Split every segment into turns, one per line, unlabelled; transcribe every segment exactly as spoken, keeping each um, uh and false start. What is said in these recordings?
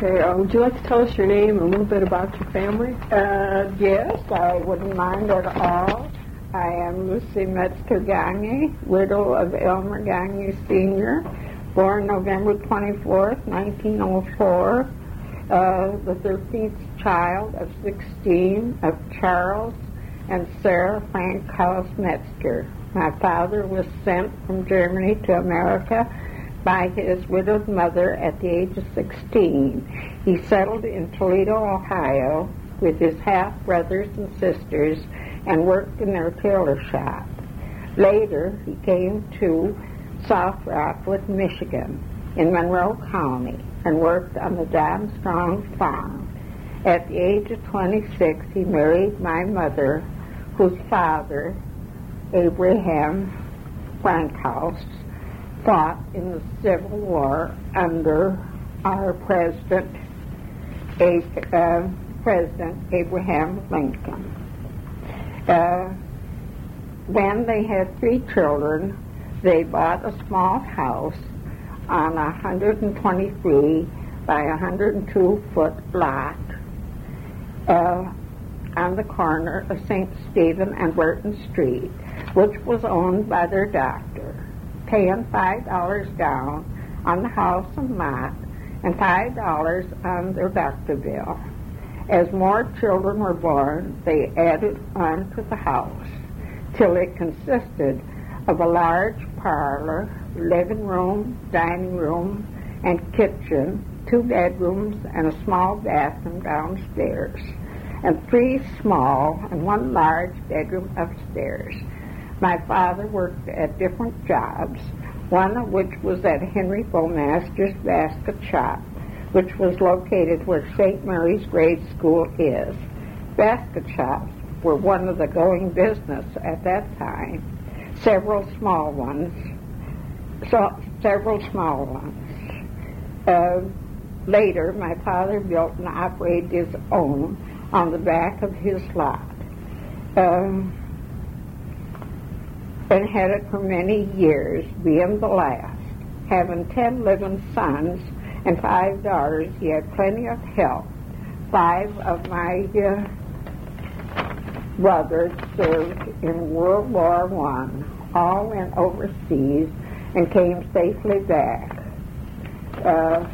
Okay, uh, would you like to tell us your name and a little bit about your family?
Uh, yes, I wouldn't mind at all. I am Lucy Metzger Gagne, widow of Elmer Gagne Senior, born November twenty-fourth, nineteen oh four, uh, the thirteenth child of sixteen of Charles and Sarah Frankhaus Metzger. My father was sent from Germany to America by his widowed mother at the age of sixteen. He settled in Toledo, Ohio, with his half-brothers and sisters and worked in their tailor shop. Later, he came to South Rockwood, Michigan, in Monroe County, and worked on the Armstrong farm. At the age of twenty-six, he married my mother, whose father, Abraham Frankhaus, fought in the Civil War under our President, uh, President Abraham Lincoln. Uh, when they had three children, they bought a small house on a one hundred twenty-three by one hundred two foot lot uh, on the corner of Saint Stephen and Burton Street, which was owned by their doctor, paying five dollars down on the house and lot and five dollars on their doctor bill. As more children were born, they added on to the house till it consisted of a large parlor, living room, dining room, and kitchen, two bedrooms, and a small bathroom downstairs, and three small and one large bedroom upstairs. My father worked at different jobs, one of which was at Henry Bowmaster's basket shop, which was located where Saint Mary's Grade School is. Basket shops were one of the going business at that time. Several small ones, so several small ones. Uh, later, my father built and operated his own on the back of his lot. Um, and had it for many years, being the last. Having ten living sons and five daughters, he had plenty of help. Five of my uh, brothers served in World War One. All went overseas and came safely back. Uh,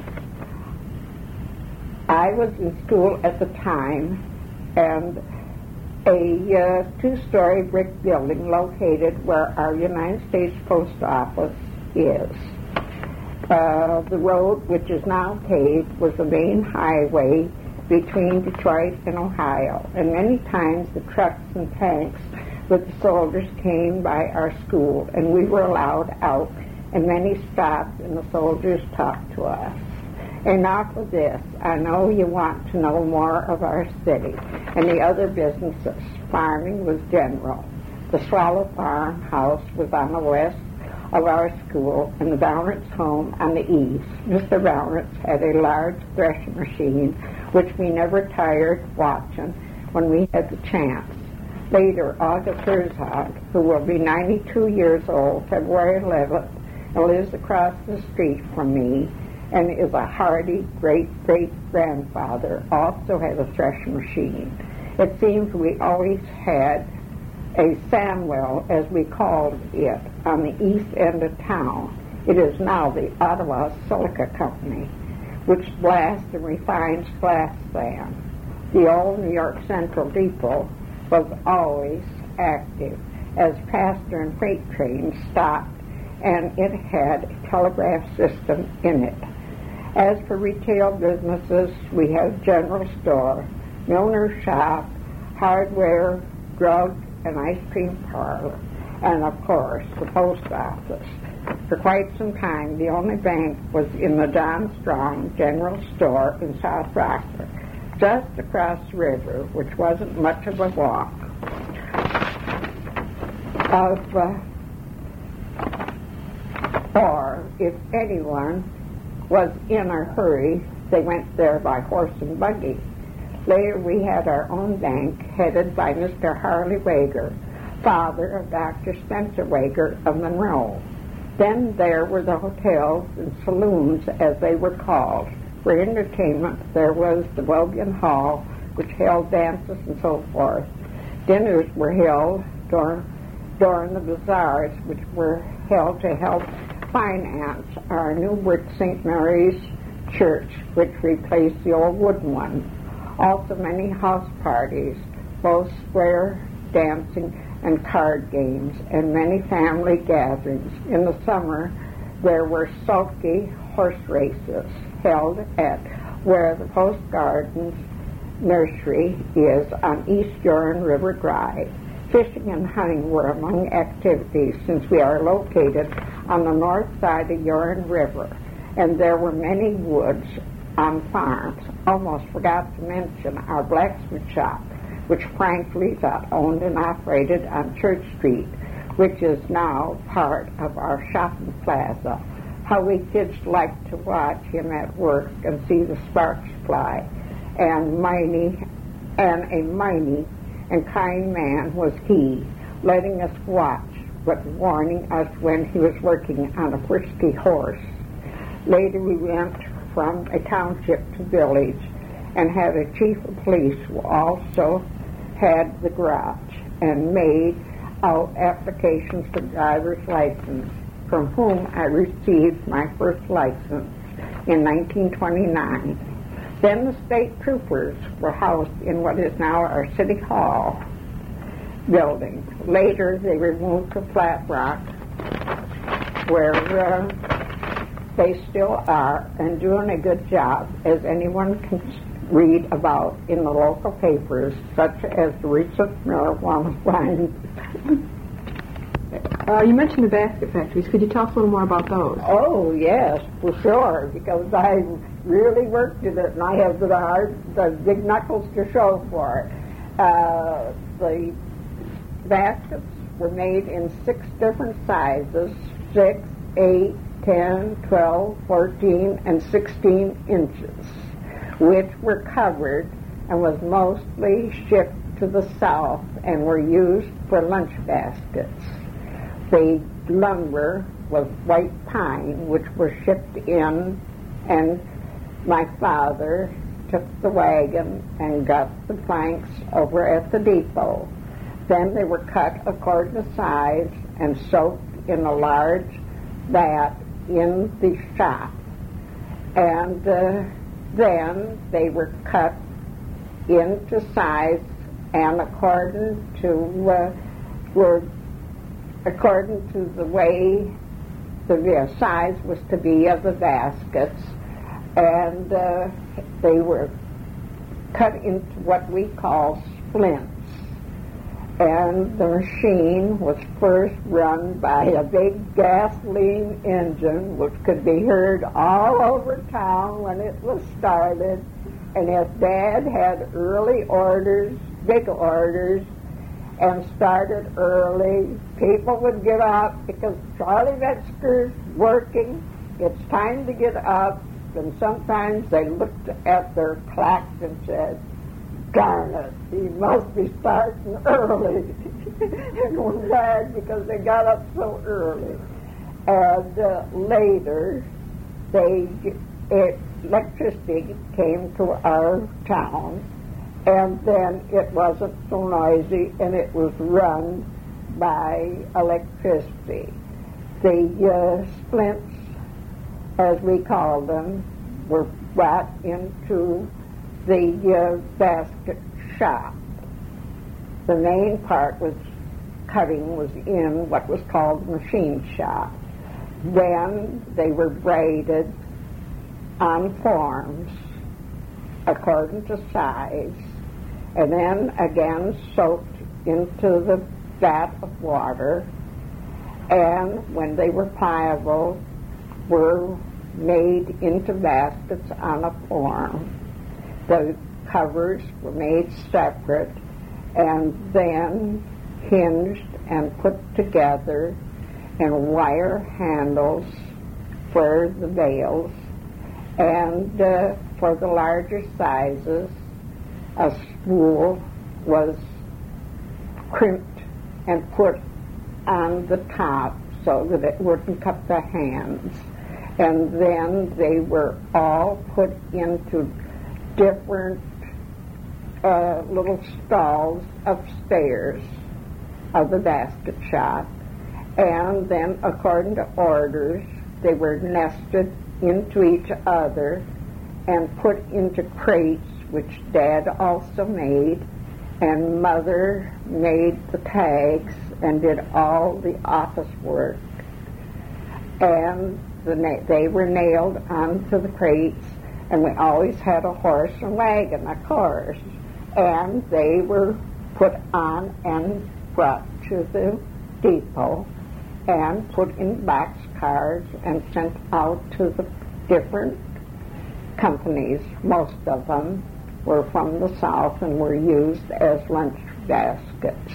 I was in school at the time, and a uh, two-story brick building located where our United States Post Office is. Uh, the road, which is now paved, was the main highway between Detroit and Ohio, and many times the trucks and tanks with the soldiers came by our school, and we were allowed out, and many stopped, and the soldiers talked to us. Enough of this. I know you want to know more of our city and the other businesses. Farming was general. The Swallow Farmhouse was on the west of our school, and the Bownerts' home on the east. Mister Bownerts had a large threshing machine, which we never tired watching when we had the chance. Later, August Herzog, who will be ninety-two years old, February eleventh, and lives across the street from me, and is a hardy great-great-grandfather, also had a threshing machine. It seems we always had a Samwell, as we called it, on the east end of town. It is now the Ottawa Silica Company, which blasts and refines glass sand. The old New York Central Depot was always active, as passenger and freight trains stopped, and it had a telegraph system in it. As for retail businesses, we have general store, milliner's shop, hardware, drug, and ice cream parlor, and of course the post office. For quite some time, the only bank was in the John Strong General Store in South Rockford, just across the river, which wasn't much of a walk. Of, uh, or if anyone was in a hurry, they went there by horse and buggy. Later, we had our own bank headed by Mister Harley Wager, father of Doctor Spencer Wager of Monroe. Then there were the hotels and saloons, as they were called, For entertainment, there was the Wogan Hall, which held dances and so forth. Dinners were held during, during the bazaars, which were held to help finance our new brick Saint Mary's Church, which replaced the old wooden one. Also many house parties, both square dancing and card games, and many family gatherings. In the summer, there were sulky horse races held at where the Post Gardens Nursery is on East Huron River Drive. Fishing and hunting were among activities since we are located on the north side of Huron River, and there were many woods on farms. Almost forgot to mention our blacksmith shop, which Frank Lizotte owned and operated on Church Street, which is now part of our shopping plaza. How we kids liked to watch him at work and see the sparks fly. And mighty, and a mighty and kind man was he, letting us watch, but warning us when he was working on a frisky horse. Later we went from a township to village and had a chief of police who also had the garage and made out applications for driver's license, from whom I received my first license in nineteen twenty-nine. Then the state troopers were housed in what is now our City Hall building. Later they were moved to Flat Rock, where uh, they still are and doing a good job, as anyone can read about in the local papers, such as the recent marijuana findings.
Uh, you mentioned the basket factories. Could you tell us a little more about those?
Oh, yes, for sure, because I really worked at it, and I have the, hard, the big knuckles to show for it. Uh, the baskets were made in six different sizes, six, eight, ten, twelve, fourteen, and sixteen inches, which were covered and was mostly shipped to the south and were used for lunch baskets. The lumber was white pine, which were shipped in, and my father took the wagon and got the planks over at the depot. Then they were cut according to size and soaked in a large vat in the shop. And uh, then they were cut into size and according to uh, were according to the way the size was to be of the baskets, and uh, they were cut into what we call splints. And the machine was first run by a big gasoline engine, which could be heard all over town when it was started. And if Dad had early orders, big orders, and started early, people would get up because Charlie Metzger's working. It's time to get up. And sometimes they looked at their clocks and said, darn it, he must be starting early. And were mad because they got up so early. And uh, later, they it, electricity came to our town, and then it wasn't so noisy, and it was run by electricity. The uh, splints, as we call them, were brought into the uh, basket shop. The main part was cutting was in what was called the machine shop. Then they were braided on forms according to size, and then again soaked into the vat of water, and when they were pliable, were made into baskets on a form. The covers were made separate and then hinged and put together, and wire handles for the bales, and uh, for the larger sizes, a spool was crimped and put on the top so that it wouldn't cut the hands. and then they were all put into different uh, little stalls upstairs of the basket shop, and then according to orders they were nested into each other and put into crates, which Dad also made, and Mother made the tags and did all the office work. And the na- they were nailed onto the crates, and we always had a horse and wagon, of course, and they were put on and brought to the depot and put in box cars and sent out to the different companies. Most of them were from the South and were used as lunch baskets.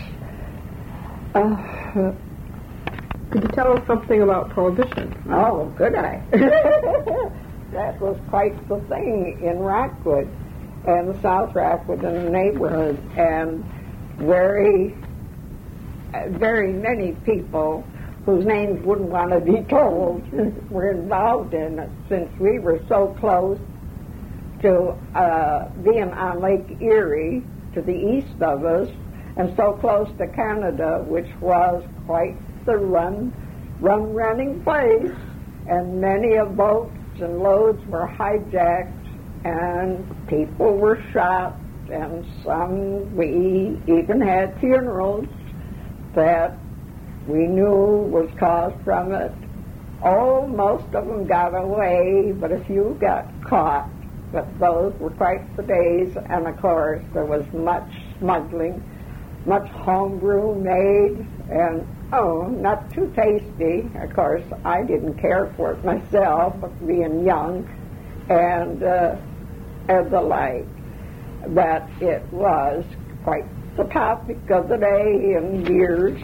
Uh,
Could you tell us something about Prohibition?
oh, could I? That was quite the thing in Rockwood, and the South Rockwood and the neighborhood, and very, very many people whose names wouldn't want to be told were involved in it, since we were so close to uh, being on Lake Erie to the east of us, and so close to Canada, which was quite the run, run running place, and many of boats and loads were hijacked, and people were shot, and some, we even had funerals that we knew was caused from it. Oh, most of them got away, but a few got caught. But those were quite the days, and of course there was much smuggling, much homebrew made, and oh, not too tasty. Of course, I didn't care for it myself, being young, and uh, and the like. But it was quite the topic of the day and years.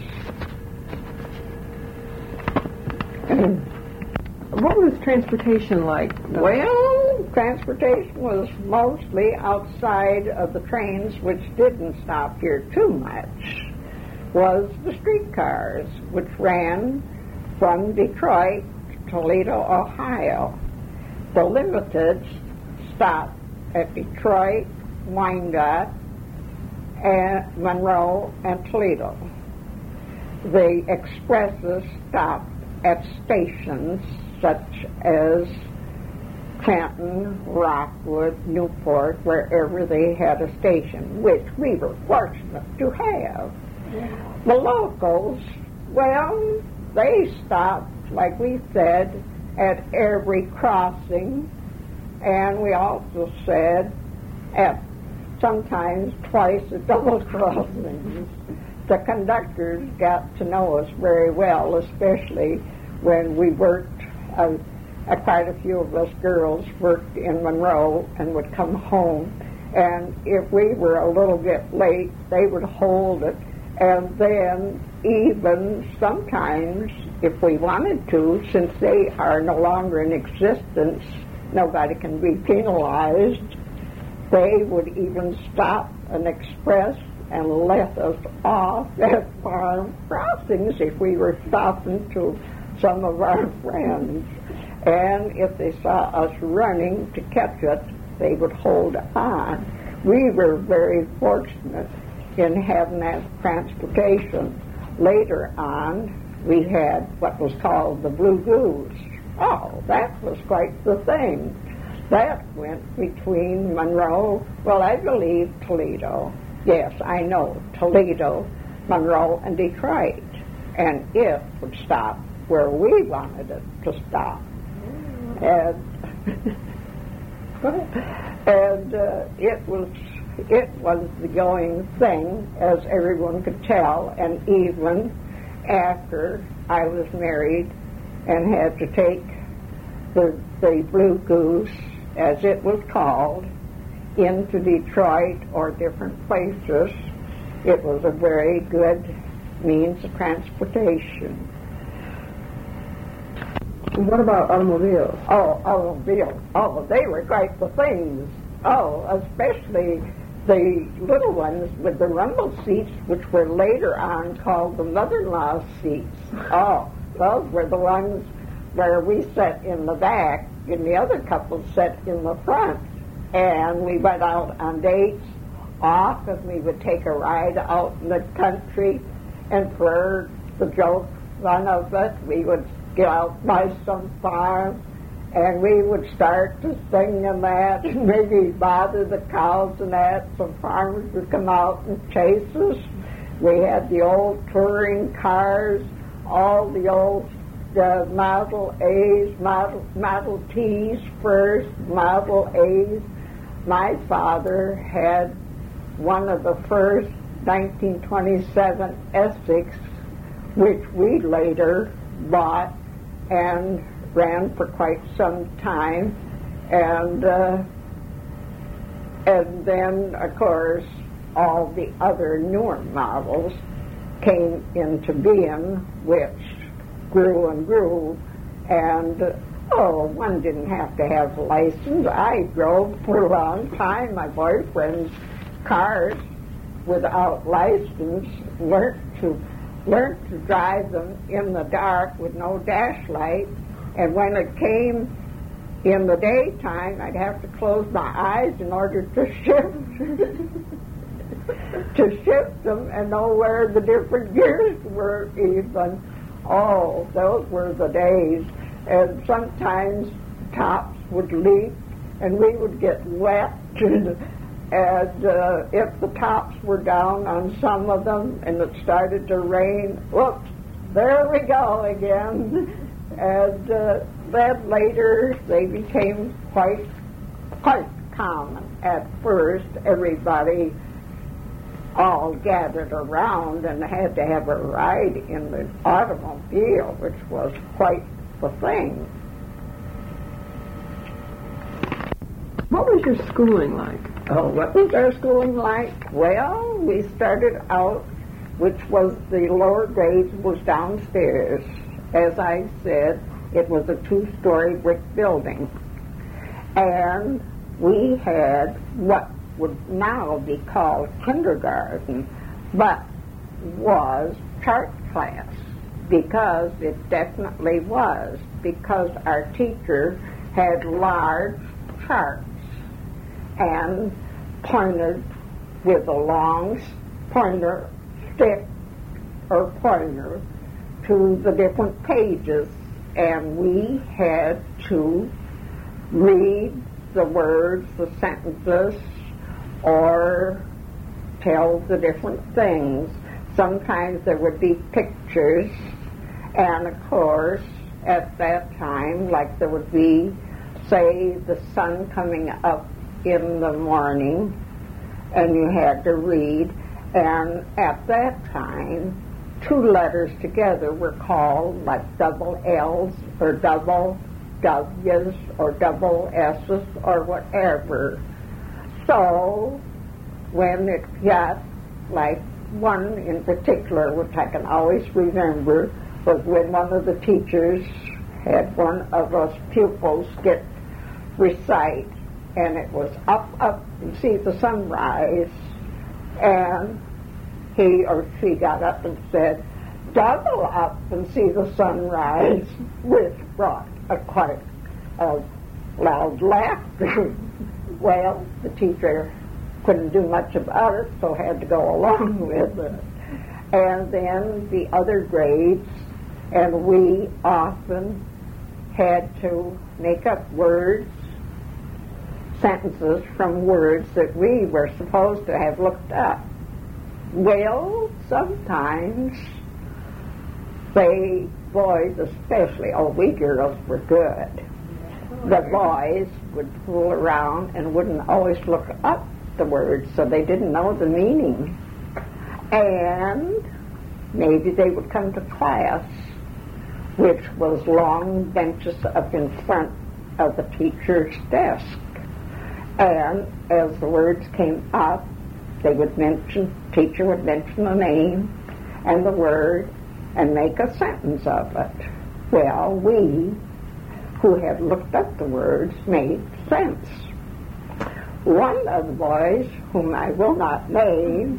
What was transportation like?
Well, transportation was mostly outside of the trains, which didn't stop here too much, was the streetcars, which ran from Detroit to Toledo, Ohio. The Limiteds stopped at Detroit, Wyandotte, and Monroe, and Toledo. The expresses stopped at stations such as Clanton, Rockwood, Newport, wherever they had a station, which we were fortunate to have. Yeah. The locals, well, they stopped, like we said, at every crossing, and we also said at sometimes twice at double crossings. The conductors got to know us very well, especially when we worked, uh, uh, quite a few of us girls worked in Monroe and would come home, and if we were a little bit late, they would hold it, and then even sometimes, if we wanted to, since they are no longer in existence, nobody can be penalized, they would even stop an express and let us off at farm crossings if we were stopping to some of our friends. And if they saw us running to catch it, they would hold on. We were very fortunate in having that transportation. Later on, we had what was called the Blue Goose. Oh, that was quite the thing. That went between Monroe, well, I believe Toledo. Yes, I know, Toledo, Monroe, and Detroit. And it would stop where we wanted it to stop. And, and uh, it was it was the going thing, as everyone could tell, and even after I was married and had to take the, the Blue Goose, as it was called, into Detroit or different places, it was a very good means of transportation.
What about automobiles?
Oh, automobiles. Oh, they were quite the things. Oh, especially the little ones with the rumble seats, which were later on called the mother-in-law seats. Oh, those were the ones where we sat in the back, and the other couple sat in the front. And we went out on dates often. We would take a ride out in the country, and for the joke, one of us, we would get out by some farm, and we would start to sing and that, and maybe bother the cows and that. Some farmers would come out and chase us. We had the old touring cars, all the old uh, Model A's, Model, Model T's first, Model A's. My father had one of the first nineteen twenty-seven Essex, which we later bought and ran for quite some time. And, uh, and then, of course, all the other newer models came into being, which grew and grew, and uh, oh, one didn't have to have a license. I drove for a long time my boyfriend's cars without license, learned to learned to drive them in the dark with no dash light, and when it came in the daytime, I'd have to close my eyes in order to shift to shift them and know where the different gears were even. Oh, those were the days. And sometimes tops would leak, and we would get wet. And uh, if the tops were down on some of them and it started to rain, whoops, there we go again. And uh, then later they became quite, quite common. At first, everybody all gathered around and had to have a ride in the automobile, which was quite the thing.
What was your schooling like?
Oh, what was our schooling like? Well, we started out, which was the lower grades was downstairs. As I said, it was a two-story brick building. And we had what would now be called kindergarten, but was chart class, because it definitely was, because our teacher had large charts and pointed with a long pointer stick or pointer to the different pages, and we had to read the words, the sentences, or tell the different things. Sometimes there would be pictures, and of course, at that time, like there would be, say, the sun coming up in the morning, and you had to read, and at that time, two letters together were called like double L's or double W's or double S's or whatever. So when it got, like one in particular, which I can always remember, was when one of the teachers had one of us pupils get recite, and it was up, up, and see the sunrise, and he or she got up and said, double up and see the sunrise, which brought a quite a loud laughter. Well, the teacher couldn't do much about it, so had to go along with it. And then the other grades, and we often had to make up words, sentences from words that we were supposed to have looked up. Well, sometimes they, boys especially, oh, we girls were good. The boys would fool around and wouldn't always look up the words, so they didn't know the meaning. And maybe they would come to class, which was long benches up in front of the teacher's desk. And as the words came up, they would mention, teacher would mention the name and the word and make a sentence of it. Well, we who had looked up the words made sense. One of the boys, whom I will not name,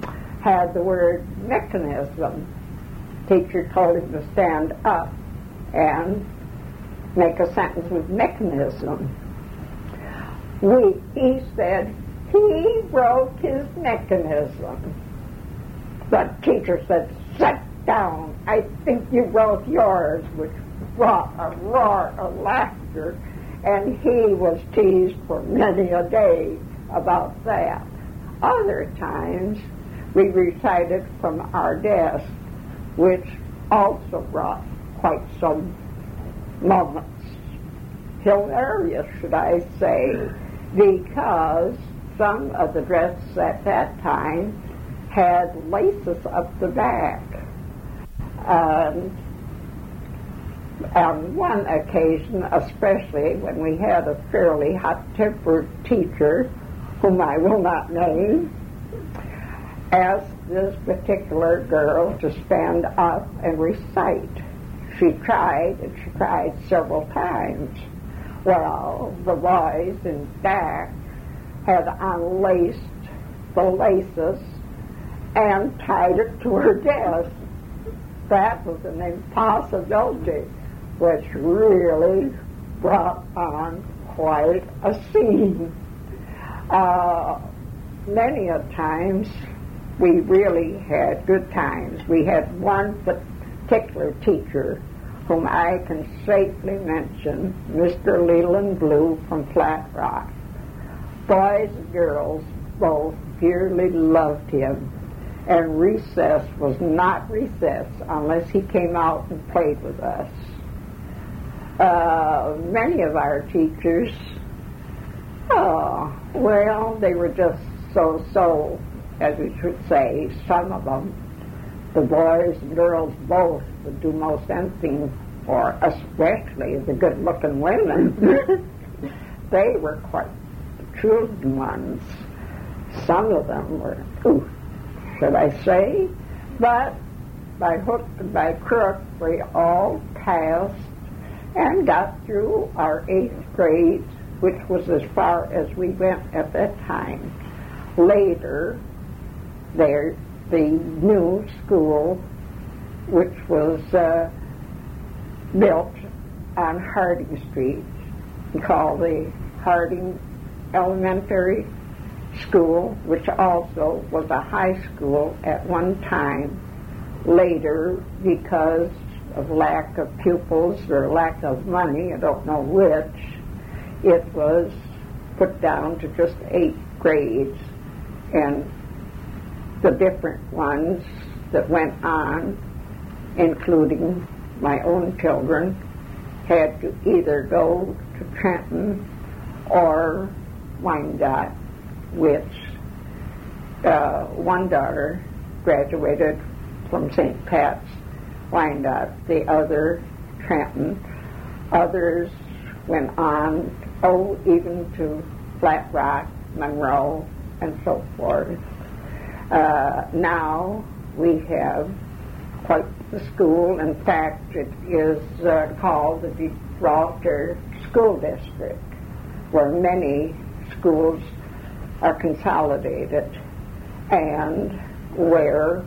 had the word mechanism. Teacher told him to stand up, and make a sentence with mechanism. We, he said, he broke his mechanism. The teacher said, sit down. I think you broke yours, which brought a roar of laughter, and he was teased for many a day about that. Other times, we recited from our desk, which also brought quite some moments. Hilarious, should I say, because some of the dresses at that time had laces up the back. Um, on one occasion, especially when we had a fairly hot-tempered teacher, whom I will not name, asked this particular girl to stand up and recite. She tried, and she tried several times. Well, the boys in back had unlaced the laces and tied it to her desk. That was an impossibility, which really brought on quite a scene. Uh, many a times we really had good times. We had one particular teacher whom I can safely mention, Mister Leland Blue from Flat Rock. Boys and girls both dearly loved him, and recess was not recess unless he came out and played with us. Uh, many of our teachers, oh, well, they were just so-so, as we should say. Some of them, the boys and girls both, would do most anything for, especially the good-looking women. They were quite the chosen ones. Some of them were, ooh, should I say? But by hook and by crook, we all passed and got through our eighth grade, which was as far as we went at that time. Later, there, the new school, which was uh, built on Harding Street, called the Harding Elementary School, which also was a high school at one time. Later, because of lack of pupils or lack of money, I don't know which, it was put down to just eight grades, and the different ones that went on, including my own children, had to either go to Trenton or Wyandotte, which uh, one daughter graduated from Saint Pat's, Wyandotte, the other Trenton. Others went on, oh, even to Flat Rock, Monroe, and so forth. Uh, now we have quite the school. In fact, it is uh, called the Gibraltar School District, where many schools are consolidated, and where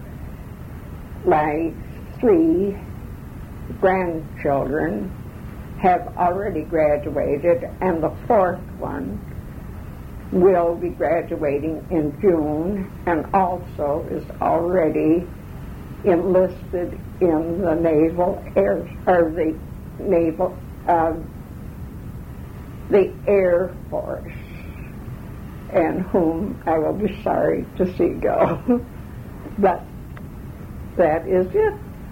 my three grandchildren have already graduated, and the fourth one will be graduating in June, and also is already enlisted in the Naval Air, or the Naval, uh, the Air Force, and whom I will be sorry to see go. But that is it.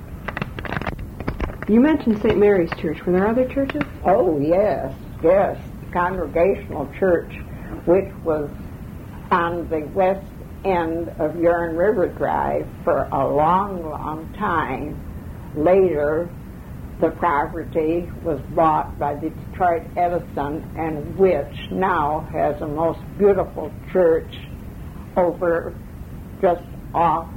You mentioned Saint Mary's Church. Were there other churches?
Oh, yes, yes. The Congregational Church, which was on the west end of Huron River Drive for a long, long time. Later, the property was bought by the Detroit Edison, and which now has a most beautiful church over just off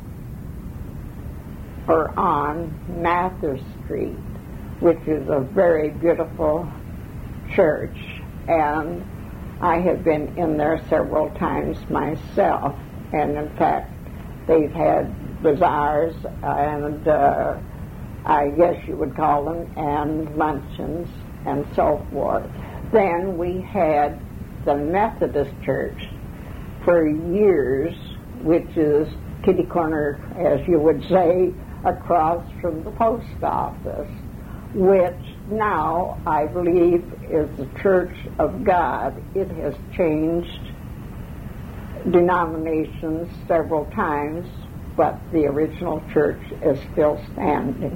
or on Mather Street, which is a very beautiful church, and I have been in there several times myself, and in fact they've had bazaars, and uh, I guess you would call them, and luncheons and so forth. Then we had the Methodist Church for years, which is kitty corner, as you would say, across from the post office, which now I believe is the Church of God. It has changed denominations several times, but the original church is still standing.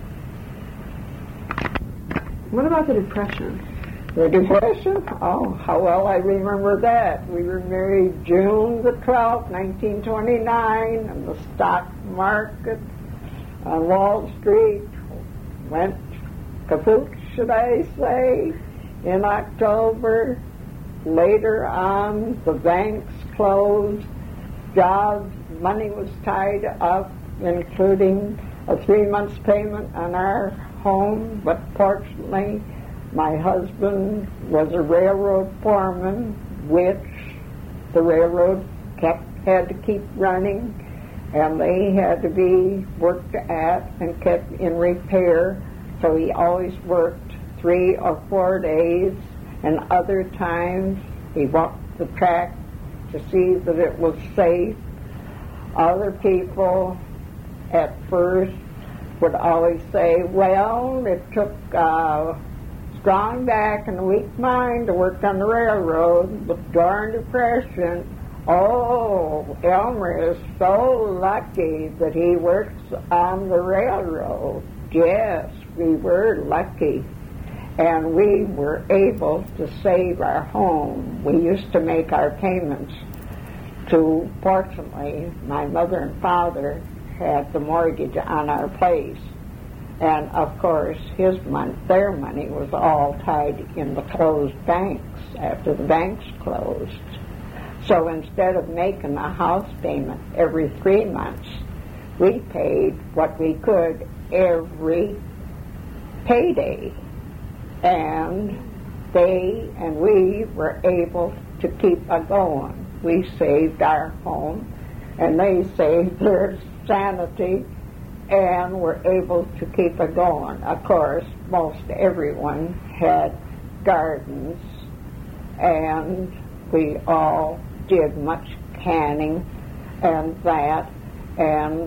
What about the Depression?
The Depression? Oh, how well I remember that. We were married June the twelfth, nineteen twenty-nine, and the stock market on Wall Street went kaput, should I say, in October. Later on, the banks closed, jobs, money was tied up, including a three months payment on our home, but fortunately, my husband was a railroad foreman, which the railroad kept had to keep running, and they had to be worked at and kept in repair, so he always worked three or four days, and other times he walked the track to see that it was safe. Other people at first would always say, well, it took uh, strong back and a weak mind to work on the railroad, but during Depression, oh, Elmer is so lucky that he works on the railroad. Yes, we were lucky. And we were able to save our home. We used to make our payments to, fortunately, my mother and father had the mortgage on our place. And, of course, his money, their money was all tied in the closed banks after the banks closed. So instead of making a house payment every three months, we paid what we could every payday. And they and we were able to keep a going. We saved our home, and they saved their sanity, and were able to keep it going. Of course, most everyone had gardens, and we all did much canning and that, and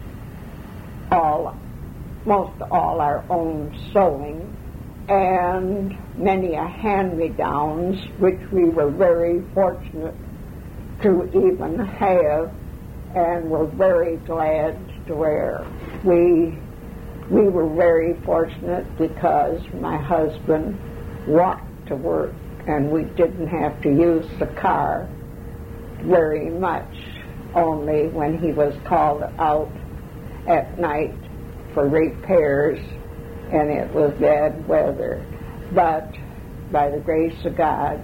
all, most all our own sewing, and many a hand-me-downs, which we were very fortunate to even have, and were very glad to wear. We we were very fortunate because my husband walked to work, and we didn't have to use the car very much, only when he was called out at night for repairs, and it was bad weather. But by the grace of God,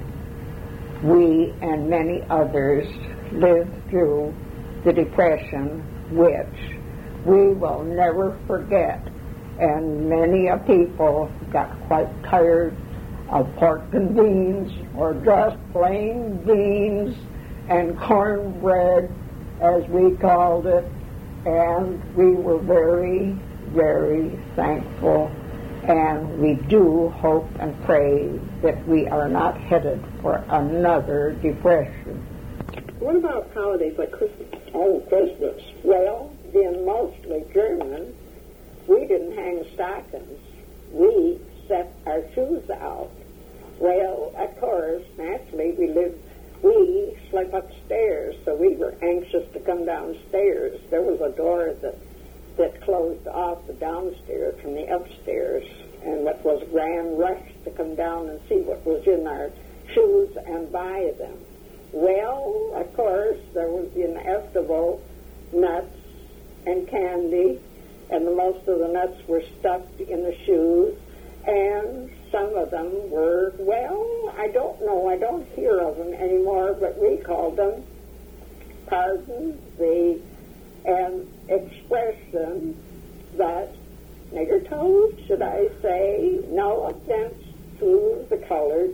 we and many others lived through the Depression, which we will never forget. And many a people got quite tired of pork and beans, or just plain beans and cornbread, as we called it. And we were very, very thankful. And we do hope and pray that we are not headed for another depression.
What about holidays like Christmas?
Oh, Christmas. Well, being mostly German, we didn't hang stockings. We set our shoes out. Well, of course, naturally, we lived, we slept upstairs, so we were anxious to come downstairs. There was a door that that closed off the downstairs from the upstairs, and it was a grand rush to come down and see what was in our shoes and buy them. Well, of course, there was the inevitable nuts and candy, and the most of the nuts were stuffed in the shoes, and some of them were, well, I don't know, I don't hear of them anymore, but we called them, pardon the an expression that nigger toes, should I say, no offense to the colors,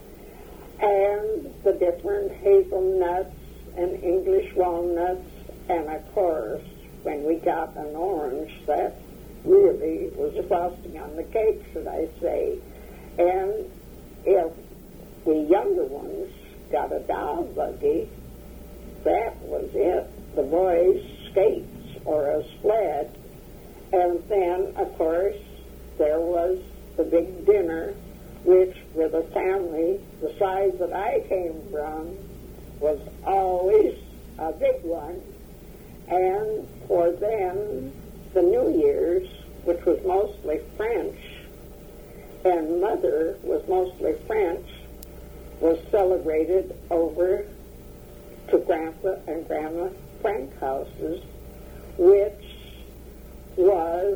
and the different hazelnuts and English walnuts, and of course, when we got an orange, that really was the frosting on the cake, should I say. And if the younger ones got a doll buggy, that was it. The boys' skates or a sled. And then, of course, there was the big dinner, which with a family the size that I came from was always a big one. And for them, the New Year's, which was mostly French, and Mother was mostly French, was celebrated over to Grandpa and Grandma Frank houses, which was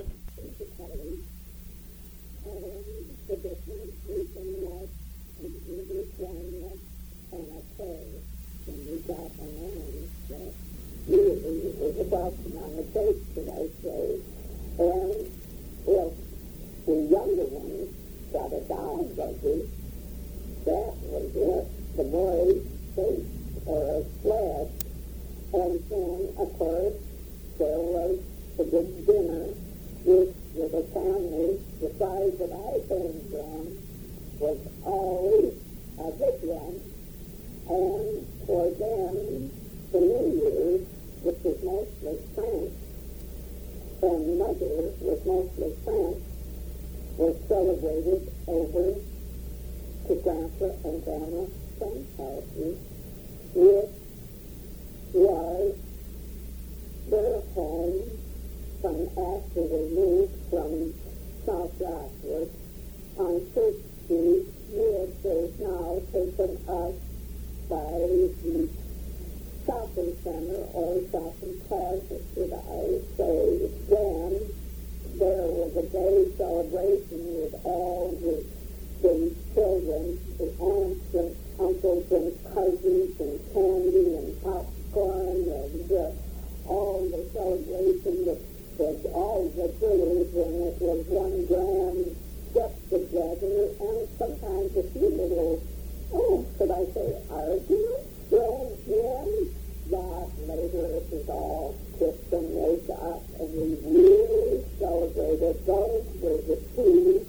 the difference between what the English one was and a prayer. When we got a man that really was about to on the cake, should I say. And if the younger ones got a doll buggy, that was it. The boys' skate or a sled. And then, of course, there was the big dinner, which with a family the size that I came from was always a big one. And for them, the New Year's, which was mostly French, and Mother was mostly French, was celebrated over to Grandpa and Grandma Frank's houses, which was their home from after they moved from South Rockwood on Church Street, which is now taken up by the shopping center or shopping plaza, should I say. Then there was a day celebration with all the, the children, the aunts and uncles and cousins and candy and popcorn and uh, all the celebration that was all the girls, and it was one grand get-together, and sometimes a few little, oh, should I say, arguments thrown in, but later it was all kissed and made up, and we really celebrated. Those were the two